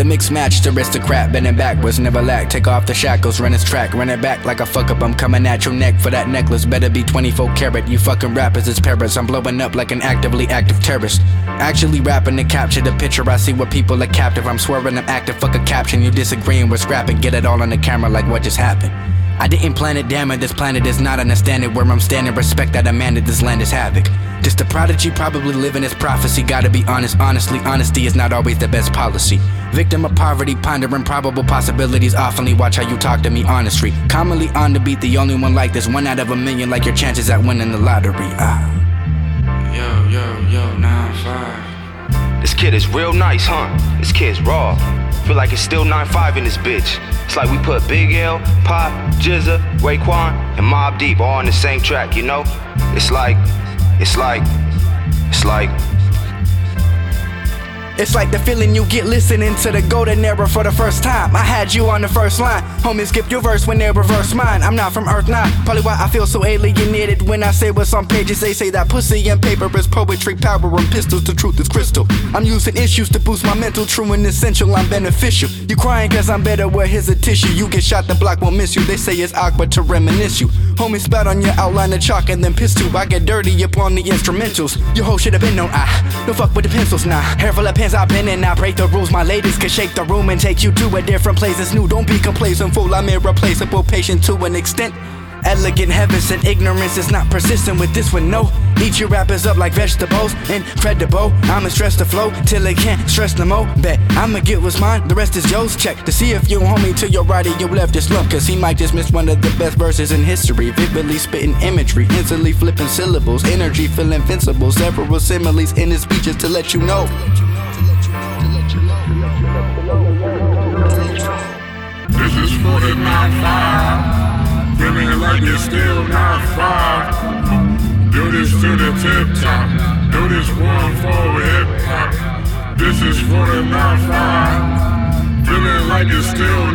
mixed match, aristocrat, bending backwards, never lack. Take off the shackles, run his track, run it back like a fuck up. I'm coming at your neck for that necklace. Better be 24 karat. You fucking rappers is parrots. I'm blowing up like an actively active terrorist. Actually rapping to capture the picture. I see where people are captive. I'm swearing I'm active. Fuck a caption. You disagreeing, we're scrapping. Get it all on the camera like what just happened. I didn't plan it, damn it, this planet is not understanding where I'm standing. Respect that demanded, this land is havoc. Just a prodigy, probably living his prophecy. Gotta be honest, honestly, honesty is not always the best policy. Victim of poverty, pondering probable possibilities. Oftenly watch how you talk to me, honestly. Commonly on the beat, the only one like this. 1 out of a million, like your chances at winning the lottery. Yo, 9-5. This kid is real nice, huh? This kid's raw. Feel like it's still 9-5 in this bitch. It's like we put Big L, Pop, Jizza, Raekwon, and Mobb Deep all on the same track, you know? It's like It's like the feeling you get listening to the golden era for the first time. I had you on the first line. Homies skip your verse when they reverse mine. I'm not from Earth 9. Probably why I feel so alienated when I say what's on pages. They say that pussy and paper is poetry, power and pistols. The truth is crystal. I'm using issues to boost my mental. True and essential, I'm beneficial. You crying cause I'm better, well here's a tissue. You get shot, the block won't miss you. They say it's awkward to reminisce you. Homies spat on your outline of chalk and then piss tube. I get dirty upon the instrumentals. Your whole shit have been known. Don't fuck with the pencils, nah. Hair full of pens, I've been in. I break the rules, my ladies can shake the room and take you to a different place. It's new, don't be complacent, fool. I'm irreplaceable, patient to an extent. Elegant heavens and ignorance is not persistent with this one, no. Eat your rappers up like vegetables, incredible. I'ma stress the flow till it can't stress no more. Bet I'ma get what's mine, the rest is yours. Check to see if you homie to your right or your left is slump. Cause he might just miss one of the best verses in history. Vividly spitting imagery, instantly flipping syllables. Energy feel invincible, several similes in his speeches to let you know. This is for the 9-5. Feeling like it's still 9-5. Do this to the tip top. Do this one for hip hop. This is for the 9-5. Feeling like it's still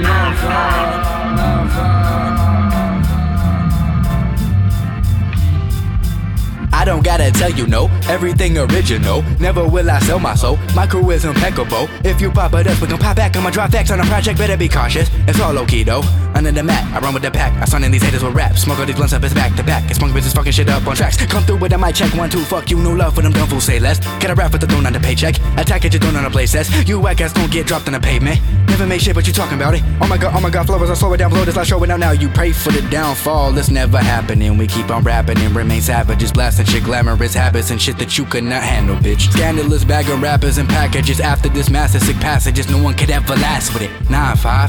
9-5. I don't gotta tell you no, everything original. Never will I sell my soul, my crew is impeccable. If you pop it up, we gon' pop back. I'ma drop facts on a project, better be cautious. It's all low-key though, under the mat, I run with the pack. I sign in these haters with rap, smoke all these blunts up his back to back. It's punk bitches fucking shit up on tracks. Come through with a mic check, 1, 2, fuck you, no love for them dumb fools, say less. Get a rap with the throne on the paycheck, attack it, you throwing on a place test. You whack ass don't get dropped on the pavement. Never make shit but you talking about it. Oh my god, flowers, I slow it down below this, I show it out now. You pray for the downfall, it's never happening. We keep on rapping and remain savages, blasting shit glamorous habits and shit that you could not handle, bitch. Scandalous bag of rappers and packages. After this master sick passages, no one could ever last with it. 9-5.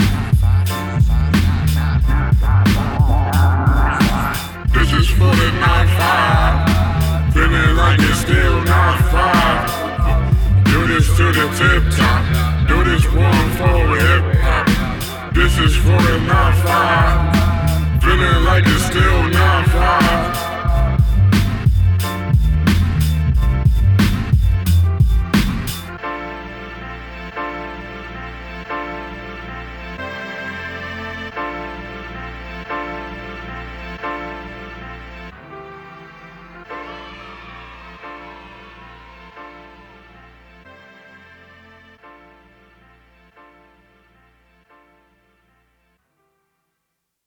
This is for the 9-5.